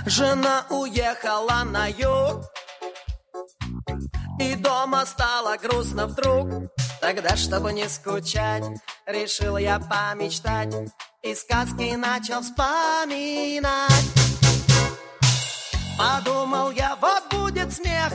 Жена уехала на юг, и дома стало грустно вдруг. Тогда, чтобы не скучать, решил я помечтать, и сказки начал вспоминать. Подумал я, вот будет смех,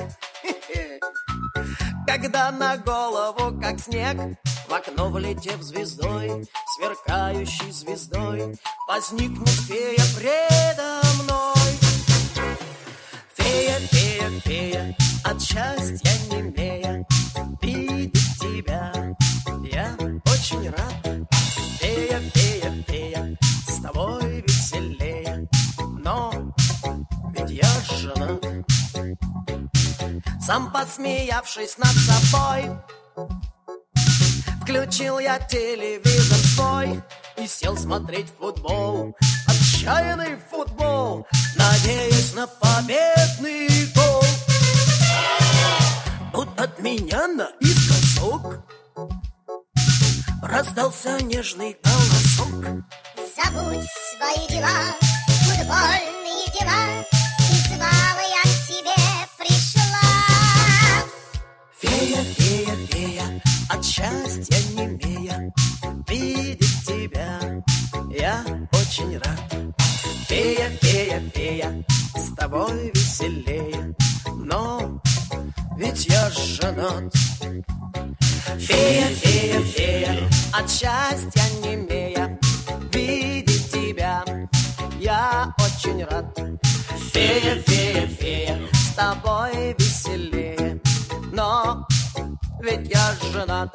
когда на голову, как снег, в окно влетев звездой, сверкающей звездой, возникнет фея предо мной. Фея, фея, фея, от счастья немея, видеть тебя я очень рад. Фея, фея, фея, с тобой веселее, но ведь я женат. Сам посмеявшись над собой, включил я телевизор свой и сел смотреть футбол. Отчаянный футбол, надеясь на победный гол. Тут от меня наискосок раздался нежный голосок: забудь свои дела, футбольные дела, и снова я к тебе пришла. Фея, фея, фея, от счастья немея, видеть тебя я очень рад. Фея, фея, фея, с тобой веселее, но ведь я женат. Фея, фея, фея, от счастья немея, видеть тебя я очень рад. Фея, фея, фея, с тобой веселее, но ведь я женат.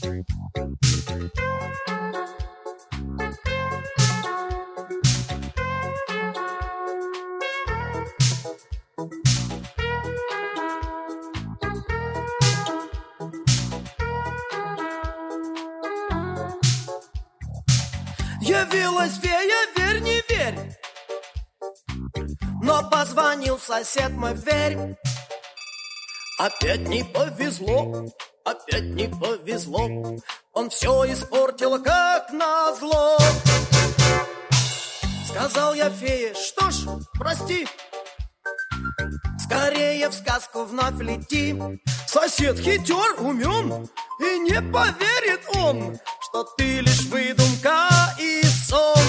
Явилась фея, верь, не верь, но позвонил сосед мой, верь. Опять не повезло, опять не повезло, он все испортил как назло. Сказал я фее, что ж, прости, скорее в сказку вновь лети. Сосед хитер, умен, и не поверит он, что ты лишь выдумка и сон.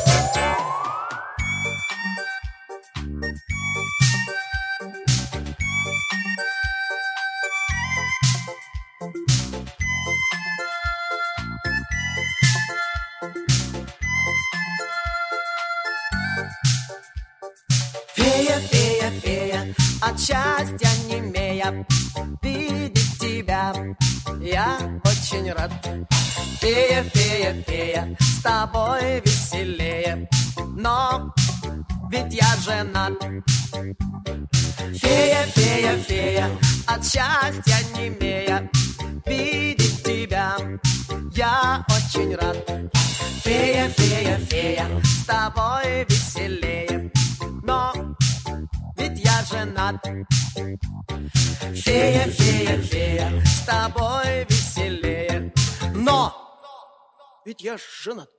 Фея, фея, фея, от счастья немея, видеть тебя я очень рад. Фея, фея, фея, с тобой веселее, но ведь я женат. Фея, фея, фея, от счастья немея, видеть тебя я очень рад. Фея, фея, фея, с тобой веселее, но ведь я женат. Фея, фея, фея, с тобой веселее, но ведь я женат.